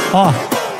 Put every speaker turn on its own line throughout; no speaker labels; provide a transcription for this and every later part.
Ó.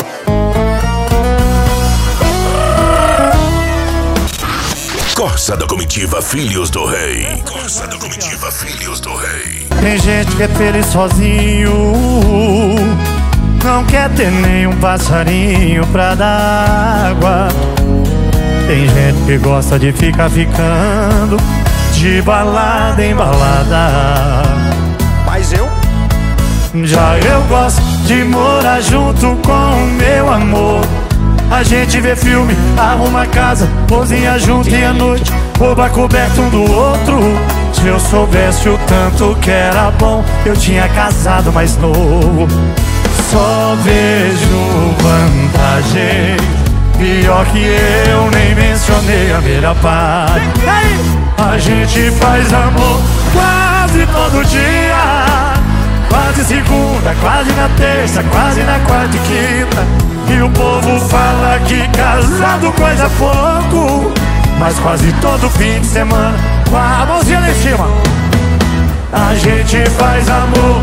Corsa da Comitiva Filhos do Rei. Corsa da Comitiva Filhos do Rei.
Tem gente que é feliz sozinho, não quer ter nenhum passarinho pra dar água. Tem gente que gosta de ficar ficando de balada em balada.
Mas
Já eu gosto de morar junto com o meu amor. A gente vê filme, arruma casa, cozinha junto e à noite rouba coberto um do outro. Se eu soubesse o tanto que era bom, eu tinha casado mais novo. Só vejo vantagem, pior que eu nem mencionei a melhor parte. A gente faz amor quase todo dia, quase segunda, quase na terça, quase na quarta e quinta. E o povo fala que casado coisa pouco, mas quase todo fim de semana, com a mãozinha lá em cima, a gente faz amor.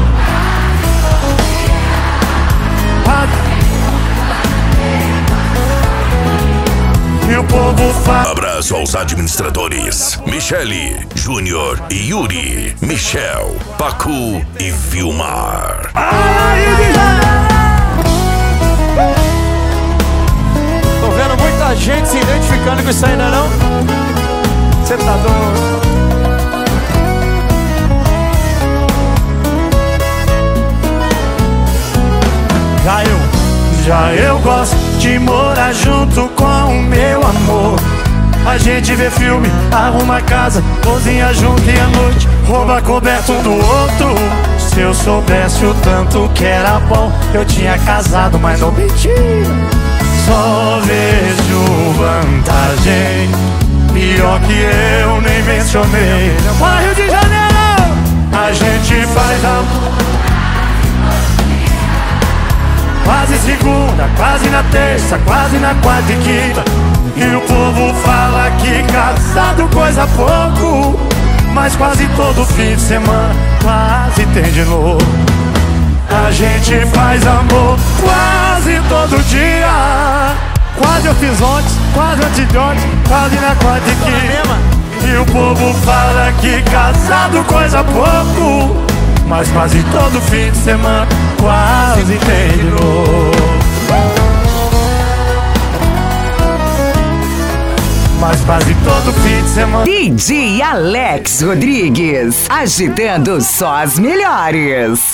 E o povo fala.
Abraço aos administradores Michele, Júnior e Yuri, Michel, Pacu e Vilmar.
tô vendo muita gente se identificando com isso ainda não? Você tá doido?
Já eu gosto de morar junto com o meu amor. A gente vê filme, arruma casa, cozinha junto e à noite rouba coberto um do outro. Se eu soubesse o tanto que era bom, eu tinha casado, mas não menti. Só vejo vantagem, pior que eu nem mencionei. Rio de Janeiro, a gente faz amor quase segunda, quase na terça, quase na quarta e quinta. E o povo fala que casado coisa pouco, mas quase todo fim de semana quase tem de novo. A gente faz amor quase todo dia, quase eu fiz ontem, quase antes de ontem, quase na quarta e quinta. E o povo fala que casado coisa pouco, mas quase todo fim de semana quase tem de novo. Mas quase todo fim de semana.
DJ Alex Rodrigues, agitando só as melhores.